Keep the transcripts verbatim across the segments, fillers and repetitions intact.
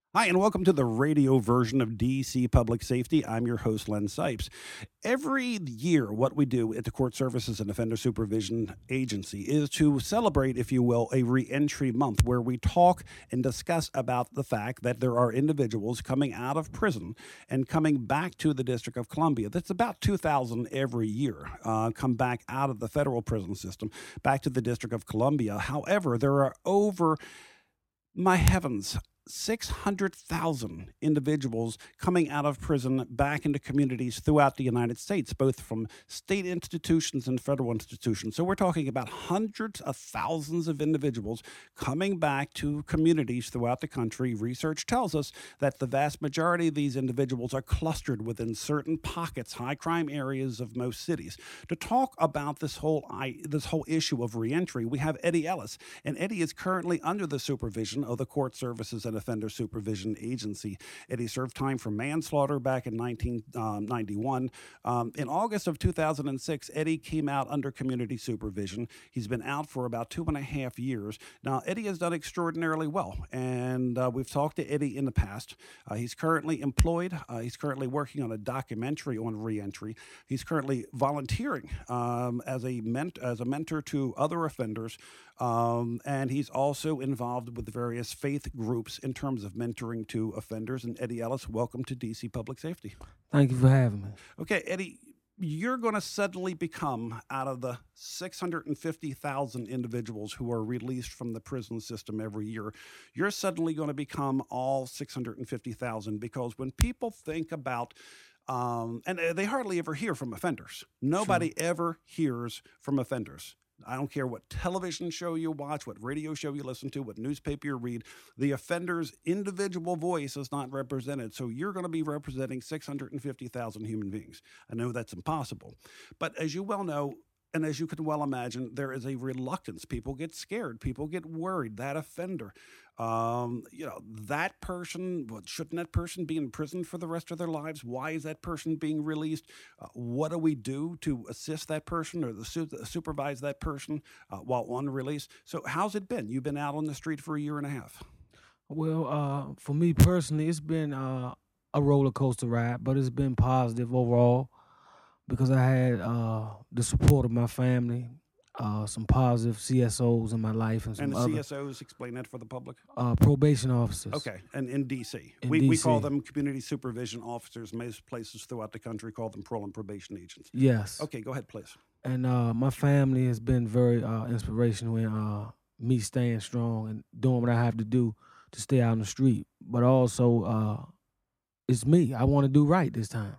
Hi, and welcome to the radio version of D C Public Safety. I'm your host, Len Sipes. Every year, what we do at the Court Services and Offender Supervision Agency is to celebrate, if you will, a reentry month where we talk and discuss about the fact that there are individuals coming out of prison and coming back to the District of Columbia. That's about two thousand every year, uh, come back out of the federal prison system, back to the District of Columbia. However, there are over my heavens, six hundred thousand individuals coming out of prison back into communities throughout the United States, both from state institutions and federal institutions. So we're talking about hundreds of thousands of individuals coming back to communities throughout the country. Research tells us that the vast majority of these individuals are clustered within certain pockets, high crime areas of most cities. To talk about this whole I, this whole issue of reentry, we have Eddie Ellis, and Eddie is currently under the supervision of the Court Services and Offender Supervision Agency. Eddie served time for manslaughter back in nineteen ninety-one. Um, in August of two thousand six, Eddie came out under community supervision. He's been out for about two and a half years. Now, Eddie has done extraordinarily well, and uh, we've talked to Eddie in the past. Uh, he's currently employed. Uh, he's currently working on a documentary on reentry. He's currently volunteering um, as a ment- as a mentor to other offenders, um, and he's also involved with various faith groups in terms of mentoring to offenders. And Eddie Ellis, welcome to D C Public Safety. Thank you for having me. Okay, Eddie, you're going to suddenly become, out of the six hundred fifty thousand individuals who are released from the prison system every year, you're suddenly going to become all six hundred fifty thousand, because when people think about um, and they hardly ever hear from offenders. Nobody True. ever hears from offenders. I don't care what television show you watch, what radio show you listen to, what newspaper you read, the offender's individual voice is not represented. So you're going to be representing six hundred fifty thousand human beings. I know that's impossible. But as you well know, and as you can well imagine, there is a reluctance. People get scared. People get worried. That offender, um, you know, that person, well, shouldn't that person be in prison for the rest of their lives? Why is that person being released? Uh, what do we do to assist that person or the su- supervise that person uh, while on release? So how's it been? You've been out on the street for a year and a half. Well, uh, for me personally, it's been uh, a roller coaster ride, but it's been positive overall because I had uh, the support of my family, uh, some positive C S Os in my life, and And some the other C S Os, explain that for the public. uh, probation officers Okay, and in D C, in we, we call D C. them community supervision officers. Most places throughout the country call them parole and probation agents. Yes, Okay, go ahead, please. and uh, my family has been very uh, inspirational in uh, me staying strong and doing what I have to do to stay out on the street. But also, uh, it's me. I want to do right this time.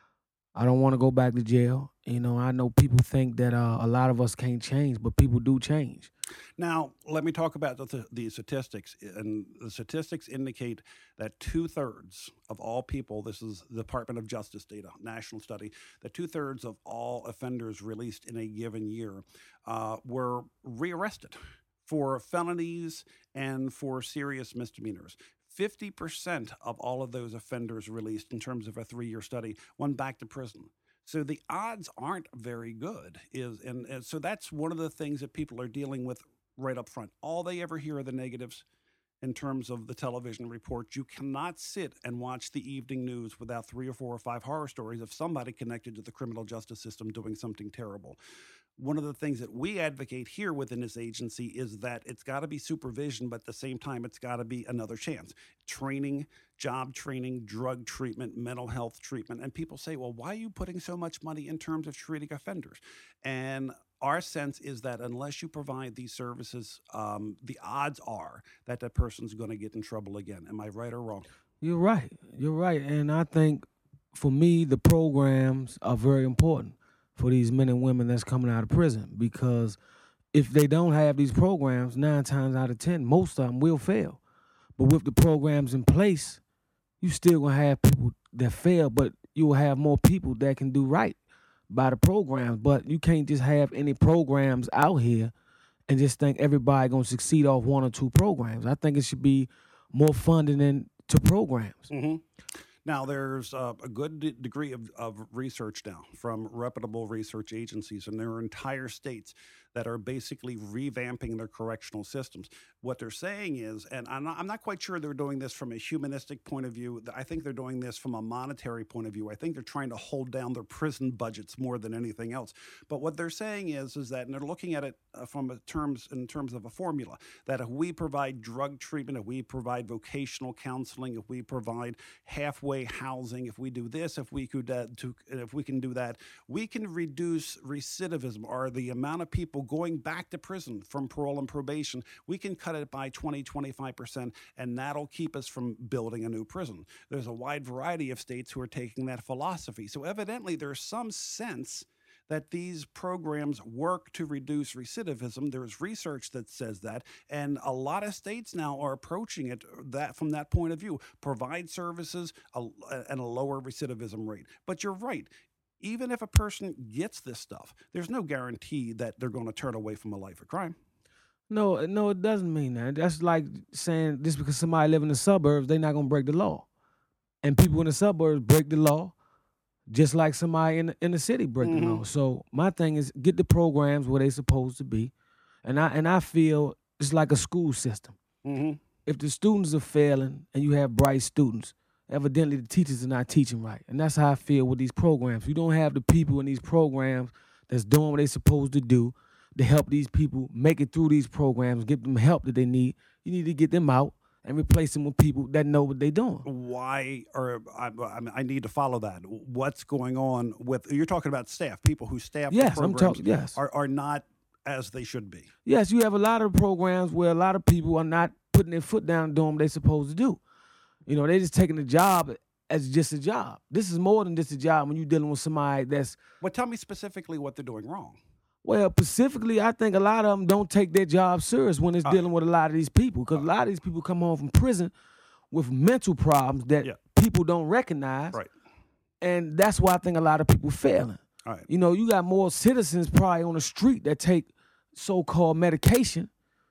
I don't want to go back to jail. You know, I know people think that uh, a lot of us can't change, but people do change. Now, let me talk about the, the statistics. And the statistics indicate that two thirds of all people, this is the Department of Justice data, national study, that two thirds of all offenders released in a given year uh, were rearrested for felonies and for serious misdemeanors. fifty percent of all of those offenders released in terms of a three year study went back to prison. So the odds aren't very good. Is and, and so that's one of the things that people are dealing with right up front. All they ever hear are the negatives in terms of the television reports. You cannot sit and watch the evening news without three or four or five horror stories of somebody connected to the criminal justice system doing something terrible. One of the things that we advocate here within this agency is that it's got to be supervision, but at the same time, it's got to be another chance. Training, job training, drug treatment, mental health treatment. And people say, well, why are you putting so much money in terms of treating offenders? And our sense is that unless you provide these services, um, the odds are that that person's going to get in trouble again. Am I right or wrong? You're right. You're right. And I think for me, the programs are very important for these men and women that's coming out of prison because if they don't have these programs, nine times out of ten, most of them will fail. But with the programs in place, you still gonna have people that fail, but you will have more people that can do right by the programs. But you can't just have any programs out here and just think everybody gonna succeed off one or two programs. I think it should be more funding into programs. Mm-hmm. Now, there's uh, a good d- degree of, of research now from reputable research agencies, and there are entire states that are basically revamping their correctional systems. What they're saying is, and I'm not, I'm not quite sure they're doing this from a humanistic point of view. I think they're doing this from a monetary point of view. I think they're trying to hold down their prison budgets more than anything else. But what they're saying is, is that, and they're looking at it uh, from a terms in terms of a formula, that if we provide drug treatment, if we provide vocational counseling, if we provide halfway housing, if we do this, if we could, uh, to, if we can do that, we can reduce recidivism, or the amount of people going back to prison from parole and probation. We can cut it by twenty, twenty-five percent, and that'll keep us from building a new prison. There's a wide variety of states who are taking that philosophy. So evidently there's some sense that these programs work to reduce recidivism. There's research that says that, and a lot of states now are approaching it that from that point of view, provide services a, and a lower recidivism rate. But you're right. Even if a person gets this stuff, there's no guarantee that they're going to turn away from a life of crime. No, no, it doesn't mean that. That's like saying just because somebody live in the suburbs, they're not gonna break the law. And people in the suburbs break the law, just like somebody in the, in the city break mm-hmm. the law. So my thing is get the programs where they supposed to be, and I and I feel it's like a school system. Mm-hmm. If the students are failing and you have bright students, evidently the teachers are not teaching right, and that's how I feel with these programs. You don't have the people in these programs that's doing what they're supposed to do to help these people make it through these programs, give them help that they need. You need to get them out and replace them with people that know what they're doing. Why, or I, I need to follow that. What's going on with, you're talking about staff, people who staff yes, the programs I'm talking, yes. are, are not as they should be. Yes, you have a lot of programs where a lot of people are not putting their foot down and doing what they're supposed to do. You know, they're just taking the job as just a job. This is more than just a job when you're dealing with somebody that's... Well, tell me specifically what they're doing wrong. Well, specifically, I think a lot of them don't take their job serious when it's uh, dealing with a lot of these people, because uh, a lot of these people come home from prison with mental problems that yeah. people don't recognize, right. and that's why I think a lot of people failing. All right. You know, you got more citizens probably on the street that take so-called medication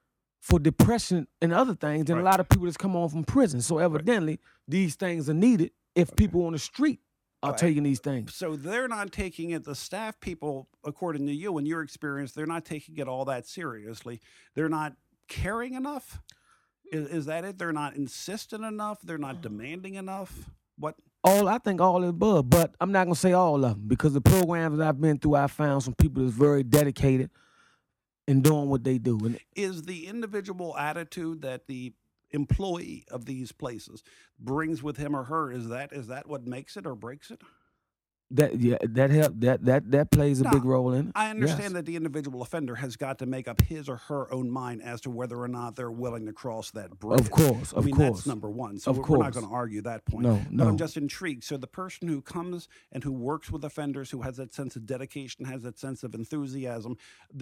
for depression and other things than right. a lot of people that's come home from prison. So evidently, right. these things are needed if okay. people on the street are right. taking these things. So they're not taking it, the staff people, according to you and your experience, they're not taking it all that seriously. They're not caring enough? Is, is that it? They're not insistent enough? They're not demanding enough? What? All, I think all of the above, but I'm not going to say all of them, because the programs that I've been through, I found some people that's very dedicated in doing what they do. And is the individual attitude that the employee of these places brings with him or her, is that is that what makes it or breaks it? That yeah, that help that that that plays a now, big role in it. I understand yes. that the individual offender has got to make up his or her own mind as to whether or not they're willing to cross that bridge. Of course, of I mean, course. that's number one. So of we're, course. we're not going to argue that point. No, but no. I'm just intrigued. So the person who comes and who works with offenders, who has that sense of dedication, has that sense of enthusiasm,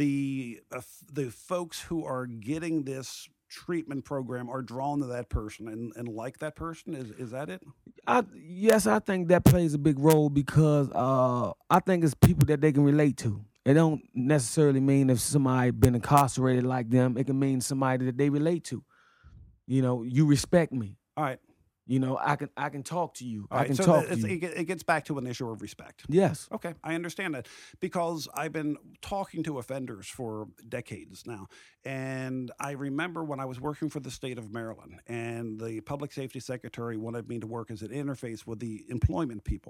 the uh, the folks who are getting this treatment program are drawn to that person and, and like that person? Is is that it? I, yes, I think that plays a big role, because uh, I think it's people that they can relate to. It don't necessarily mean if somebody been incarcerated like them. It can mean somebody that they relate to. You know, you respect me. All right. You know, I can I can talk to you. All I right, can so talk it's, to you. It gets back to an issue of respect. Yes. Okay, I understand that, because I've been talking to offenders for decades now, and I remember when I was working for the state of Maryland, and the public safety secretary wanted me to work as an interface with the employment people.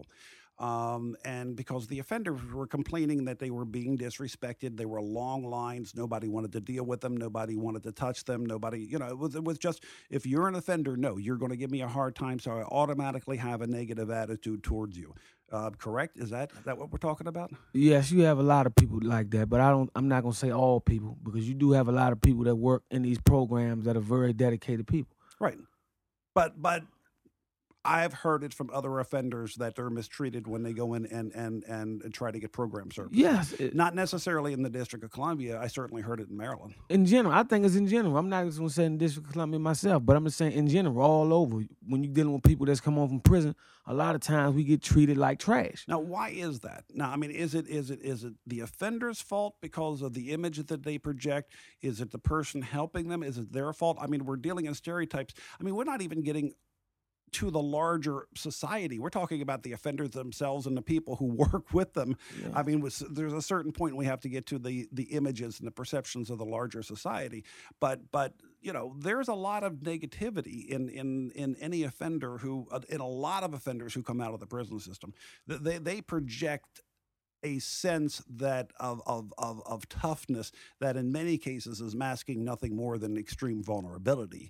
Um, and because the offenders were complaining that they were being disrespected, there were long lines, nobody wanted to deal with them, nobody wanted to touch them, nobody, you know, it was, it was just, if you're an offender, no, you're going to give me a hard time, so I automatically have a negative attitude towards you. Uh, correct? Is that, is that what we're talking about? Yes, you have a lot of people like that, but I don't, I'm not going to say all people, because you do have a lot of people that work in these programs that are very dedicated people. Right. But, but, I've heard it from other offenders that they're mistreated when they go in and, and, and try to get program services. Yes. It, Not necessarily in the District of Columbia. I certainly heard it in Maryland. In general. I think it's in general. I'm not just going to say in the District of Columbia myself, but I'm just saying in general, all over. When you're dealing with people that's come home from prison, a lot of times we get treated like trash. Now, why is that? Now, I mean, is it is it is it the offender's fault because of the image that they project? Is it the person helping them? Is it their fault? I mean, we're dealing in stereotypes. I mean, we're not even getting to the larger society. We're talking about the offenders themselves and the people who work with them. Yeah. I mean, was, there's a certain point we have to get to the the images and the perceptions of the larger society. But but you know, there's a lot of negativity in in in any offender who, uh, in a lot of offenders who come out of the prison system. They they project a sense that of, of of of toughness that in many cases is masking nothing more than extreme vulnerability.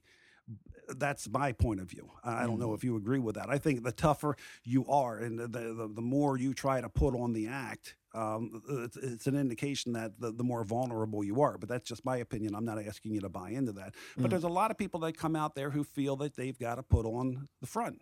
That's my point of view. I don't know if you agree with that. I think the tougher you are and the the, the more you try to put on the act, um, it's, it's an indication that the, the more vulnerable you are. But that's just my opinion. I'm not asking you to buy into that. But Mm. there's a lot of people that come out there who feel that they've got to put on the front.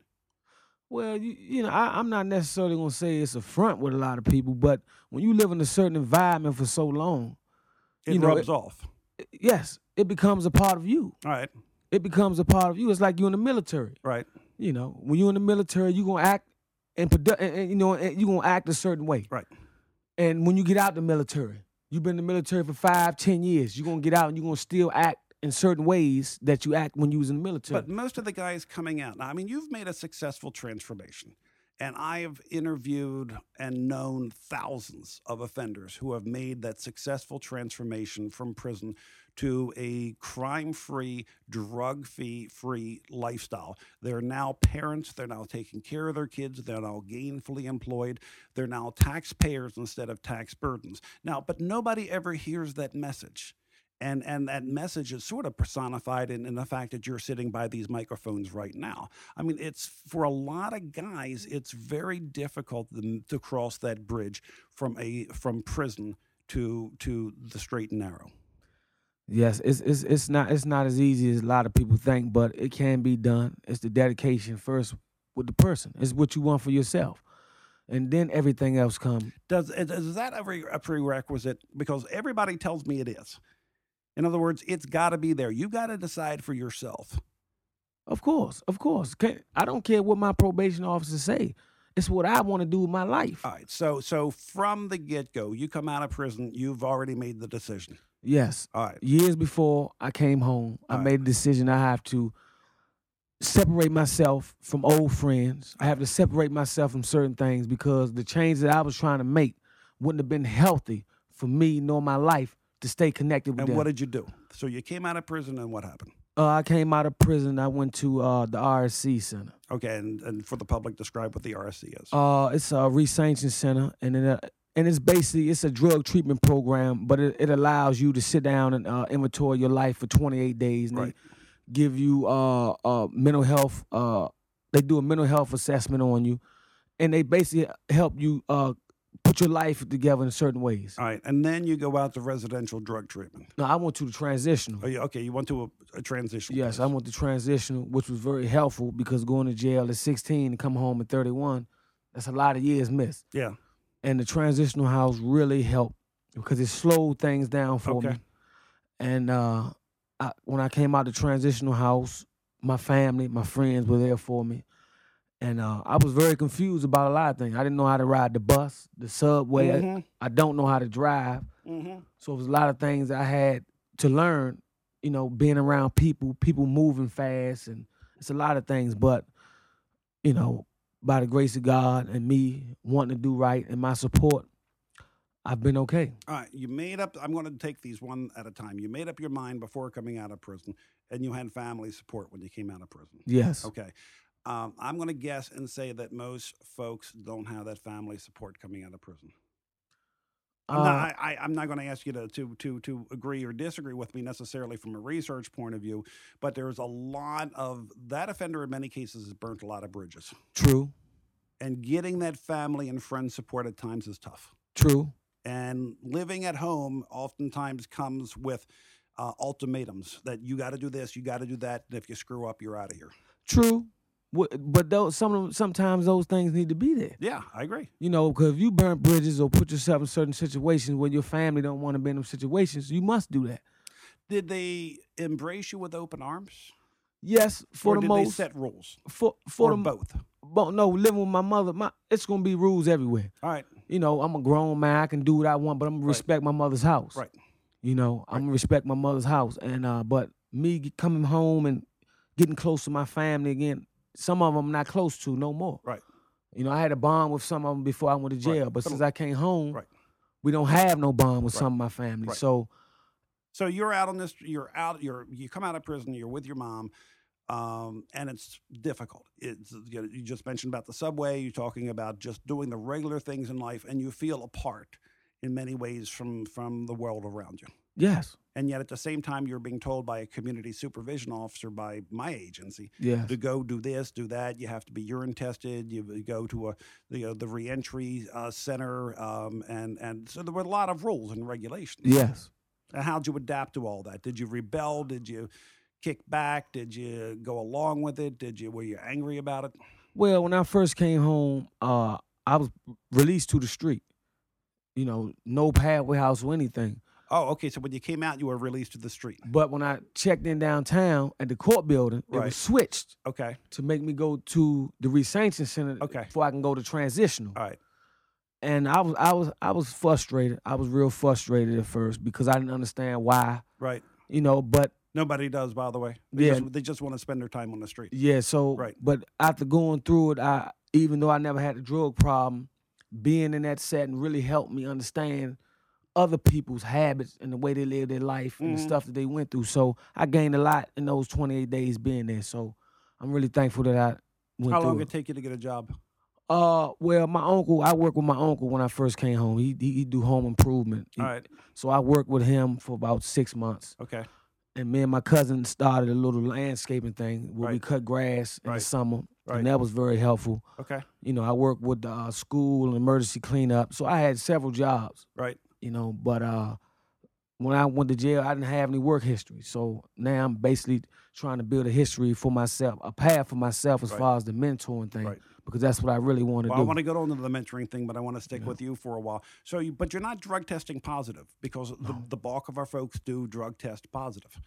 Well, you, you know, I, I'm not necessarily going to say it's a front with a lot of people, but when you live in a certain environment for so long, It you know, rubs it- off. yes, it becomes a part of you. All right. It becomes a part of you. It's like you're in the military. Right. You know, when you're in the military, you're going to act and, produ- and, and, you know, and you're going to act a certain way. Right. And when you get out the military, you've been in the military for five, ten years, you're going to get out and you're going to still act in certain ways that you act when you was in the military. But most of the guys coming out now, I mean, you've made a successful transformation. And I have interviewed and known thousands of offenders who have made that successful transformation from prison to a crime-free, drug-free lifestyle. They're now parents. They're now taking care of their kids. They're now gainfully employed. They're now taxpayers instead of tax burdens. Now, but nobody ever hears that message. And and that message is sort of personified in, in the fact that you're sitting by these microphones right now. I mean, it's for a lot of guys, it's very difficult to, to cross that bridge from a from prison to to the straight and narrow. Yes, it's it's it's not it's not as easy as a lot of people think, but it can be done. It's the dedication first with the person. It's what you want for yourself, and then everything else comes. Does is that ever a prerequisite? Because everybody tells me it is. In other words, it's got to be there. You got to decide for yourself. Of course, of course. Can't- I don't care what my probation officer say. It's what I want to do with my life. All right. So so from the get go, you come out of prison, you've already made the decision. Yes. All right. Years before I came home, I All right. made a decision I have to separate myself from old friends. I have to separate myself from certain things because the change that I was trying to make wouldn't have been healthy for me nor my life to stay connected with And them. what did you do? So you came out of prison, and what happened? uh, I came out of prison. I went to uh, the R S C Center. Okay, and, and for the public, describe what the R S C is. Uh, it's a resanctioning center, and it, uh, and it's basically it's a drug treatment program, but it, it allows you to sit down and uh, inventory your life for twenty-eight days. And Right. They give you uh, uh, mental health. Uh, they do a mental health assessment on you, and they basically help you uh, put your life together in certain ways. All right, and then you go out to residential drug treatment. Now I went to the transitional. Oh, yeah, okay, you went to a, a transition. Yes, I place. went to transitional, which was very helpful because going to jail at sixteen and come home at thirty-one, that's a lot of years missed. Yeah. And the transitional house really helped because it slowed things down for Okay. me. And uh, I, when I came out the transitional house, my family, my friends were there for me. And uh, I was very confused about a lot of things. I didn't know how to ride the bus, the subway. I- Mhm. I, don't know how to drive. Mm-hmm. So it was a lot of things I had to learn, you know, being around people, people moving fast, and it's a lot of things. But, you know, by the grace of God and me wanting to do right and my support, I've been okay. All right, you made up. I'm going to take these one at a time. You made up your mind before coming out of prison, and you had family support when you came out of prison. Yes. Okay. Um, I'm going to guess and say that most folks don't have that family support coming out of prison. I'm Uh, not, I, I, I'm not going to ask you to, to, to, to agree or disagree with me necessarily from a research point of view, but there's a lot of that offender in many cases has burnt a lot of bridges. True. And getting that family and friend support at times is tough. True. And living at home oftentimes comes with uh, ultimatums that you got to do this, you got to do that, and if you screw up, you're out of here. True. Wh- But those, some of them, sometimes those things need to be there. Yeah, I agree. You know, because if you burn bridges or put yourself in certain situations where your family don't want to be in them situations, you must do that. Did they embrace you with open arms? Yes, for or the did most. they set rules? for for Or the both? But no, living with my mother, my it's gonna be rules everywhere. All right, You know, I'm a grown man. I can do what I want, but I'm gonna Right. respect my mother's house. right. You know, I'm gonna respect my mother's house, and uh, but me get- coming home and getting close to my family again, some of them I'm not close to no more. Right. You know, I had a bond with some of them before I went to jail, Right. but But- since I came home, Right. we don't have no bond with Right. some of my family. Right. So So you're out on this. You're out. You're you come out of prison. You're with your mom, um, and it's difficult. It's you, know, you just mentioned about the subway. You're talking about just doing the regular things in life, and you feel apart in many ways from from the world around you. yes, And yet, at the same time, you're being told by a community supervision officer by my agency yes, to go do this, do that. You have to be urine tested. You go to a the uh, the reentry uh, center, um, and and so there were a lot of rules and regulations. yes. And how'd you adapt to all that? Did you rebel? Did you kick back? Did you go along with it? Did you were you angry about it? Well, when I first came home, uh, I was released to the street. You know, no halfway house or anything. Oh, okay. So when you came out, you were released to the street. But when I checked in downtown at the court building, it Right. was switched Okay. to make me go to the resancing center Okay. before I can go to transitional. All right. And I was I was I was frustrated. I was real frustrated at first because I didn't understand why. Right. You know, but Nobody does, by the way. They Yeah. Just, they just want to spend their time on the street. yeah, so Right. but after going through it, I even though I never had a drug problem, being in that setting really helped me understand other people's habits and the way they live their life and the Mhm. stuff that they went through. So I gained a lot in those twenty-eight days being there. So I'm really thankful that I went How through long it. did it take you to get a job? Uh, well, my uncle, I worked with my uncle when I first came home. He he, he do home improvement. He- All right. So I worked with him for about six months. Okay. And me and my cousin started a little landscaping thing where we Right. cut grass in Right. the summer. Right. And that was very helpful. Okay. You know, I worked with the uh, school and emergency cleanup. So I had several jobs, Right. you know, but uh, when I went to jail, I didn't have any work history. So now I'm basically trying to build a history for myself, a path for myself as Right. far as the mentoring thing, Right. because that's what I really want to Well, I do. want to go on to the mentoring thing, but I want to stick Yeah. with you for a while. So, you, but you're not drug testing positive because the, No. the bulk of our folks do drug test positive,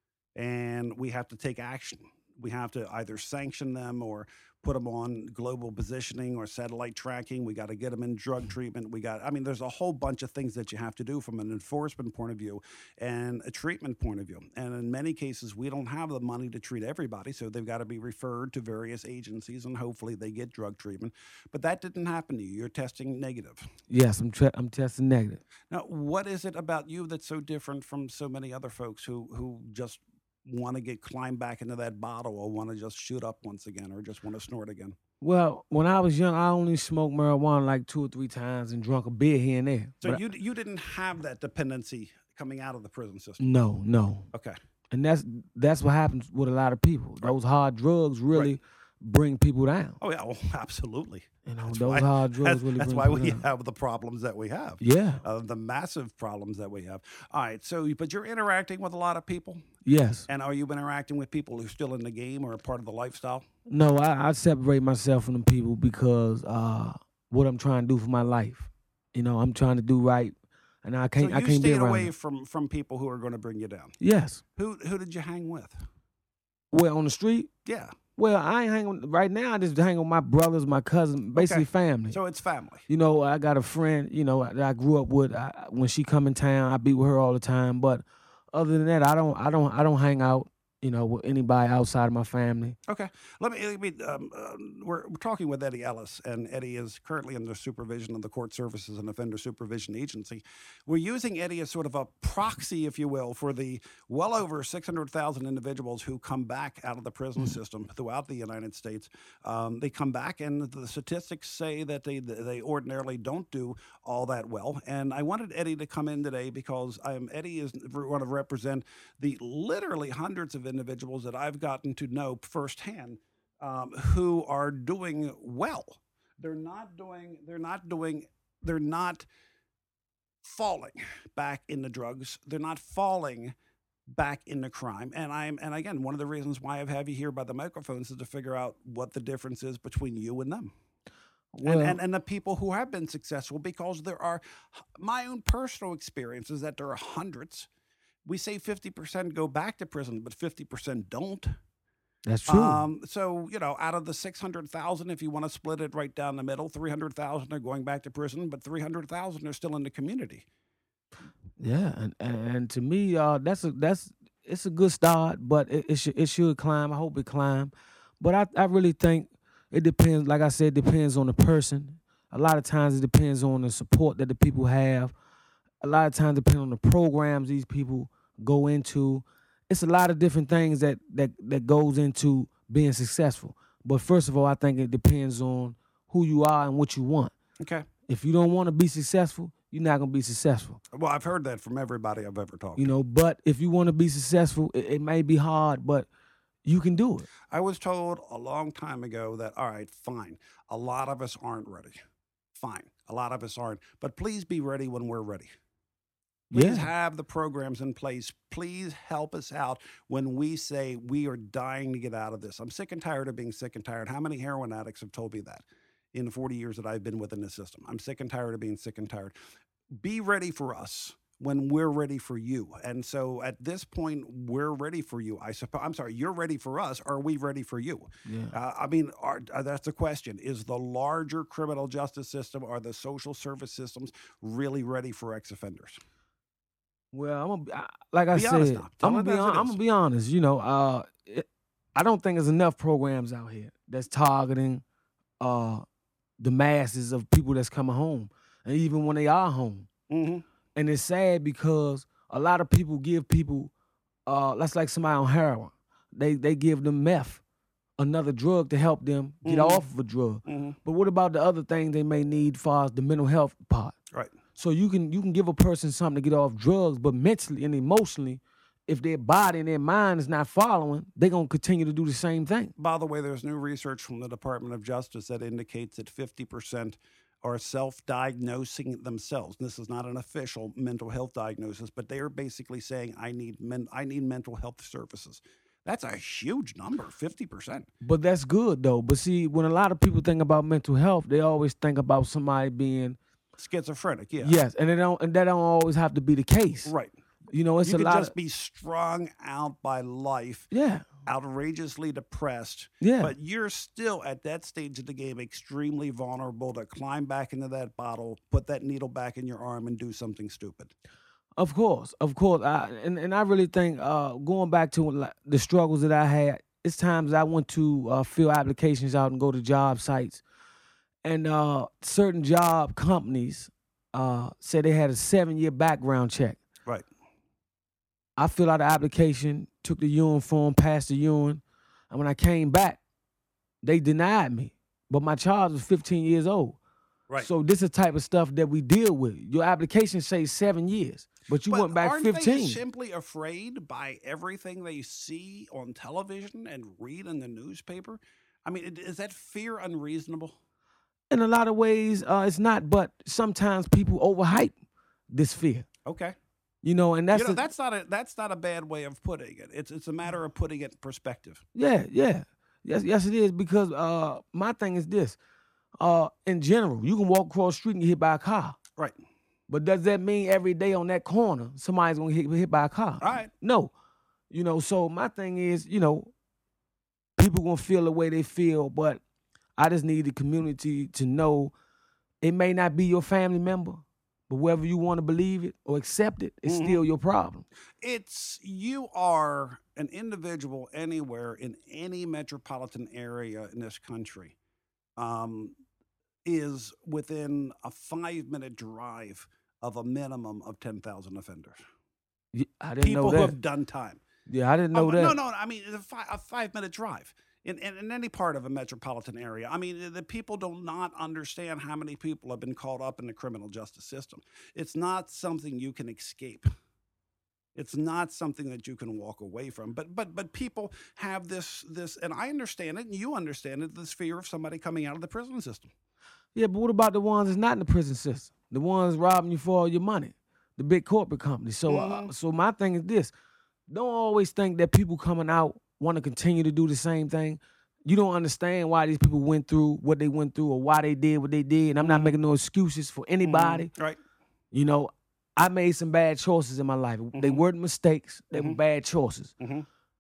and we have to take action. We have to either sanction them or put them on global positioning or satellite tracking. We got to get them in drug treatment. We got, I mean, there's a whole bunch of things that you have to do from an enforcement point of view and a treatment point of view. And in many cases, we don't have the money to treat everybody, so they've got to be referred to various agencies, and hopefully they get drug treatment. But that didn't happen to you. You're testing negative. Yes, I'm tra- I'm testing negative. Now, what is it about you that's so different from so many other folks who who just want to get climb back into that bottle or want to just shoot up once again or just want to snort again? Well, when I was young, I only smoked marijuana like two or three times and drunk a beer here and there. So But you you didn't have that dependency coming out of the prison system. no, no. Okay. And that's that's what happens with a lot of people. Right. Those hard drugs really bring people down. Oh yeah, oh, absolutely. You know, That's those why- hard drugs That's, really that's bring why people we down. have the problems that we have. Yeah. Uh, the massive problems that we have. All right. So, but you're interacting with a lot of people, Yes. and are you interacting with people who are still in the game or a part of the lifestyle? No, I, I separate myself from the people because uh, what I'm trying to do for my life. You know, I'm trying to do right, and I can't. so I you can't be stayed around. away it. from from people who are going to bring you down. Yes. Who who did you hang with? Well, on the street. Yeah. Well, I ain't hanging right now. I just hang with my brothers, my cousin, basically Okay. family. So it's family. You know, I got a friend, you know, that I grew up with. I, when she come in town, I be with her all the time. But other than that, I don't, I don't, I don't hang out, you know, with anybody outside of my family. Okay. Let me. Let me um, uh, we're, we're talking with Eddie Ellis, and Eddie is currently under supervision of the Court Services and Offender Supervision Agency. We're using Eddie as sort of a proxy, if you will, for the well over six hundred thousand individuals who come back out of the prison system throughout the United States. Um, they come back, and the statistics say that they they ordinarily don't do all that well. And I wanted Eddie to come in today because um, Eddie is going to represent the literally hundreds of individuals that I've gotten to know firsthand um, who are doing well. They're not doing. They're not doing. They're not falling back into drugs. They're not falling back into crime. And I'm. And again, one of the reasons why I've have you here by the microphones is to figure out what the difference is between you and them. Well, and, and, and the people who have been successful, because there are my own personal experience is that there are hundreds. We say fifty percent go back to prison, but fifty percent don't. that's true. Um, so, you know, out of the six hundred thousand, if you want to split it right down the middle, three hundred thousand are going back to prison, but three hundred thousand are still in the community. yeah, and, and and to me, uh, that's a that's it's a good start, but it, it should it should climb. I hope it climb. But I, I really think it depends, like I said, it depends on the person. A lot of times it depends on the support that the people have. A lot of times it depends on the programs these people go into. It's a lot of different things that that that goes into being successful. But first of all, I think it depends on who you are and what you want. Okay. If you don't want to be successful, you're not going to be successful. Well, I've heard that from everybody I've ever talked to. You know, but if you want to be successful, it, it may be hard, but you can do it. I was told a long time ago that, all right, fine, a lot of us aren't ready. Fine, a lot of us aren't. But please be ready when we're ready. Please Yeah. have the programs in place. Please help us out when we say we are dying to get out of this. I'm sick and tired of being sick and tired. How many heroin addicts have told me that in the forty years that I've been within the system? I'm sick and tired of being sick and tired. Be ready for us when we're ready for you. And so at this point, we're ready for you. I suppose. I'm sorry, you're ready for us. Are we ready for you? Yeah. Uh, I mean, are, uh, that's the question. Is the larger criminal justice system or the social service systems really ready for ex-offenders? Well, I'm gonna be, I- like I Be honest said, now. Tell I'm it gonna be as it hon- I'm is. gonna be honest. You know, uh, it, I don't think there's enough programs out here that's targeting uh the masses of people that's coming home, and even when they are home. Mm-hmm. And it's sad because a lot of people give people, uh, that's like somebody on heroin. They they give them meth, another drug to help them get Mhm. off of a drug. Mm-hmm. But what about the other things they may need, far as the mental health part? Right. So you can you can give a person something to get off drugs, but mentally and emotionally, if their body and their mind is not following, they're gonna continue to do the same thing. By the way, there's new research from the Department of Justice that indicates that fifty percent are self-diagnosing themselves. This is not an official mental health diagnosis, but they are basically saying, I need men- I need mental health services. That's a huge number, fifty percent. But that's good though. But see, when a lot of people think about mental health, they always think about somebody being Schizophrenic, yeah. yes, and they don't and that don't always have to be the case. Right. You know, it's You a could lot just of be strung out by life, yeah, outrageously depressed, yeah. but you're still at that stage of the game extremely vulnerable to climb back into that bottle, put that needle back in your arm, and do something stupid. Of course, of course. I, and, and I really think uh, going back to like, the struggles that I had, it's times I went to uh, fill applications out and go to job sites. And uh, certain job companies uh, said they had a seven-year background check. Right. I filled out the application, took the urine form, passed the urine. And when I came back, they denied me. But my child was fifteen years old. Right. So this is the type of stuff that we deal with. Your application says seven years, but you But went back aren't fifteen. they simply afraid by everything they see on television and read in the newspaper? I mean, it- is that fear unreasonable? In a lot of ways, uh, it's not, but sometimes people overhype this fear. Okay. You know, and that's you know, the- that's not a that's not a bad way of putting it. It's it's a matter of putting it in perspective. yeah, yeah. Yes, yes, it is, because uh, my thing is this. Uh, in general, you can walk across the street and get hit by a car. Right. But does that mean every day on that corner somebody's gonna get hit by a car? All right. No. You know, so my thing is, you know, people gonna feel the way they feel, but I just need the community to know it may not be your family member, but whether you want to believe it or accept it, it's Mhm. still your problem. It's you are an individual anywhere in any metropolitan area in this country, um, is within a five minute drive of a minimum of ten thousand offenders. Y- I didn't People know who that. have done time. Yeah, I didn't know Oh, that. No, no, I mean it's a, fi- a five minute drive in, in in any part of a metropolitan area. I mean the people do not understand how many people have been caught up in the criminal justice system. It's not something you can escape. It's not something that you can walk away from. But but but people have this this, and I understand it, and you understand it. This fear of somebody coming out of the prison system. Yeah, but what about the ones that's not in the prison system? The ones robbing you for all your money, the big corporate companies. So, uh, Mhm. so my thing is this: don't always think that people coming out want to continue to do the same thing. You don't understand why these people went through what they went through or why they did what they did. And I'm not Mhm. making no excuses for anybody. Mhm. Right. You know, I made some bad choices in my life. They Mhm. weren't mistakes; they were Mhm. bad choices. Mhm.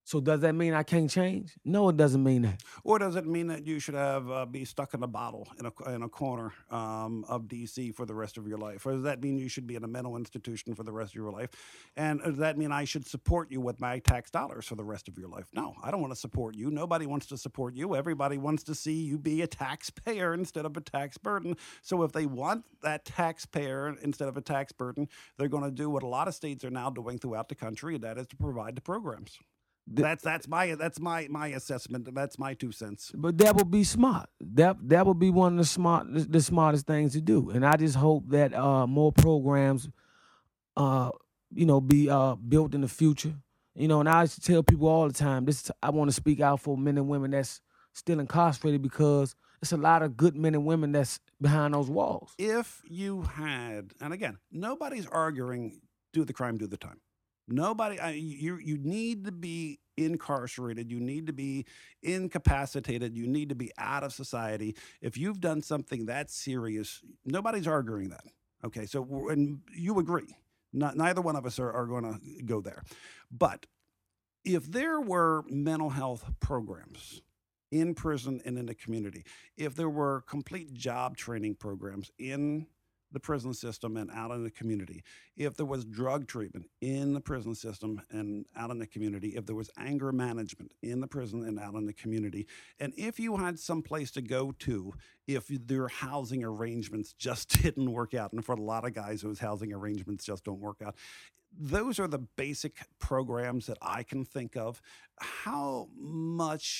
So does that mean I can't change? No, it doesn't mean that. Or does it mean that you should have uh, be stuck in a bottle in a in a corner um, of D C for the rest of your life? Or does that mean you should be in a mental institution for the rest of your life? And does that mean I should support you with my tax dollars for the rest of your life? No, I don't want to support you. Nobody wants to support you. Everybody wants to see you be a taxpayer instead of a tax burden. So if they want that taxpayer instead of a tax burden, they're going to do what a lot of states are now doing throughout the country, and that is to provide the programs. That's that's my that's my my assessment. That's my two cents. But that would be smart. That that would be one of the smart the smartest things to do. And I just hope that uh, more programs, uh, you know, be uh, built in the future. You know, and I used to tell people all the time, this I want to speak out for men and women that's still incarcerated, because it's a lot of good men and women that's behind those walls. If you had, and again, nobody's arguing do the crime, do the time. Nobody, I, you you need to be incarcerated. You need to be incapacitated. You need to be out of society. If you've done something that serious, nobody's arguing that. Okay, so and you agree. Not, neither one of us are, are going to go there. But if there were mental health programs in prison and in the community, if there were complete job training programs in the prison system and out in the community, if there was drug treatment in the prison system and out in the community, if there was anger management in the prison and out in the community, and if you had some place to go to, if their housing arrangements just didn't work out, and for a lot of guys those housing arrangements just don't work out, those are the basic programs that I can think of. How much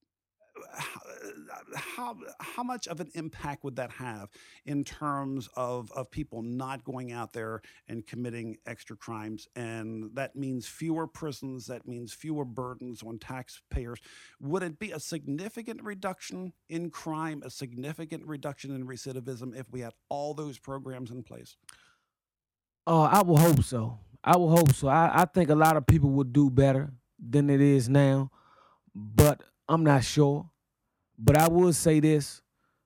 How how much of an impact would that have in terms of, of people not going out there and committing extra crimes? And that means fewer prisons, that means fewer burdens on taxpayers. Would it be a significant reduction in crime, a significant reduction in recidivism if we had all those programs in place? Uh, I will hope so. I will hope so. I, I think a lot of people would do better than it is now, but I'm not sure. But I would say this: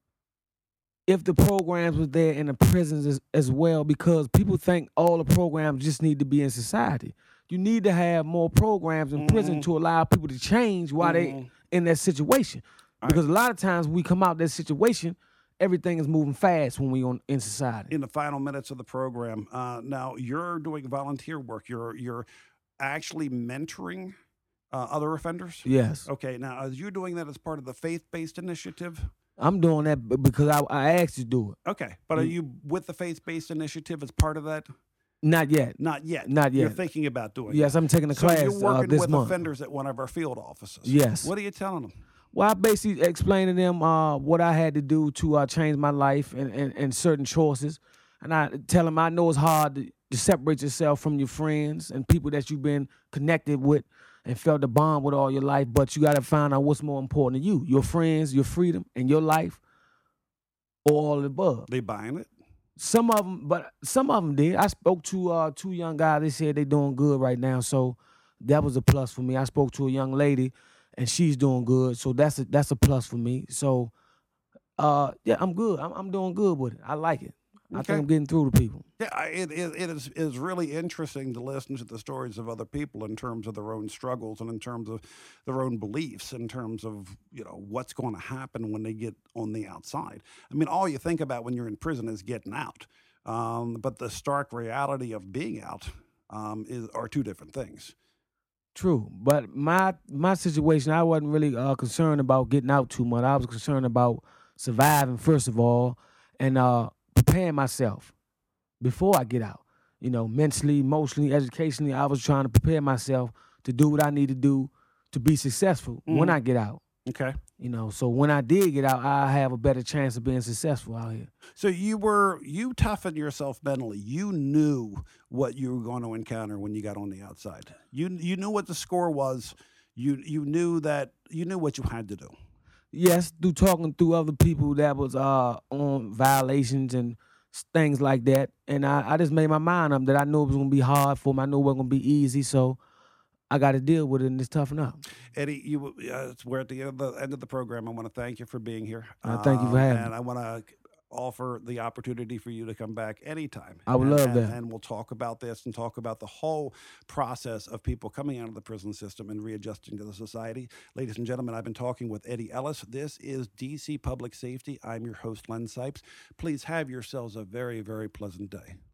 if the programs was there in the prisons as, as well, because people think all the programs just need to be in society. You need to have more programs in mm-hmm. prison to allow people to change while mm-hmm. they in that situation. All because right. a lot of times we come out that situation, everything is moving fast when we on in society. In the final minutes of the program, uh, now you're doing volunteer work. You're you're actually mentoring Uh, other offenders? Yes. Okay. Now, are you doing that as part of the faith-based initiative? I'm doing that because I, I asked you to do it. Okay. But are you with the faith-based initiative as part of that? Not yet. Not yet. Not yet. You're thinking about doing it. Yes, I'm taking a so class you're working uh, this with month. offenders at one of our field offices. Yes. What are you telling them? Well, I basically explained to them uh, what I had to do to uh, change my life and, and, and certain choices. And I tell them I know it's hard to, to separate yourself from your friends and people that you've been connected with and felt the bond with all your life, but you got to find out what's more important to you, your friends, your freedom, and your life, or all of the above. They buying it? Some of them, but some of them did. I spoke to uh, two young guys. They said they're doing good right now, so that was a plus for me. I spoke to a young lady, and she's doing good, so that's a, that's a plus for me. So, uh, yeah, I'm good. I'm, I'm doing good with it. I like it. Okay. I think I'm getting through to people. Yeah, it, it, it is is really interesting to listen to the stories of other people in terms of their own struggles and in terms of their own beliefs, in terms of, you know, what's going to happen when they get on the outside. I mean, all you think about when you're in prison is getting out, um, but the stark reality of being out um, is are two different things. True, but my my situation, I wasn't really uh, concerned about getting out too much. I was concerned about surviving first of all, and uh, preparing myself before I get out. You know, mentally, emotionally, educationally, I was trying to prepare myself to do what I need to do to be successful mm. when I get out. Okay. You know, so when I did get out, I have a better chance of being successful out here. So you were, you toughened yourself mentally. You knew what you were going to encounter when you got on the outside. You you knew what the score was. You you knew that, you knew what you had to do. Yes, through talking through other people that was uh, on violations and things like that. And I, I just made my mind up that I knew it was going to be hard for me. I knew it wasn't going to be easy. So I got to deal with it and just toughen up. Eddie, you, uh, we're at the end of the, end of the program. I want to thank you for being here. Uh, thank you for having um, me. And I want to offer the opportunity for you to come back anytime. I would and, love and, that. And we'll talk about this and talk about the whole process of people coming out of the prison system and readjusting to the society. Ladies and gentlemen, I've been talking with Eddie Ellis. This is D C Public Safety. I'm your host, Len Sipes. Please have yourselves a very, very pleasant day.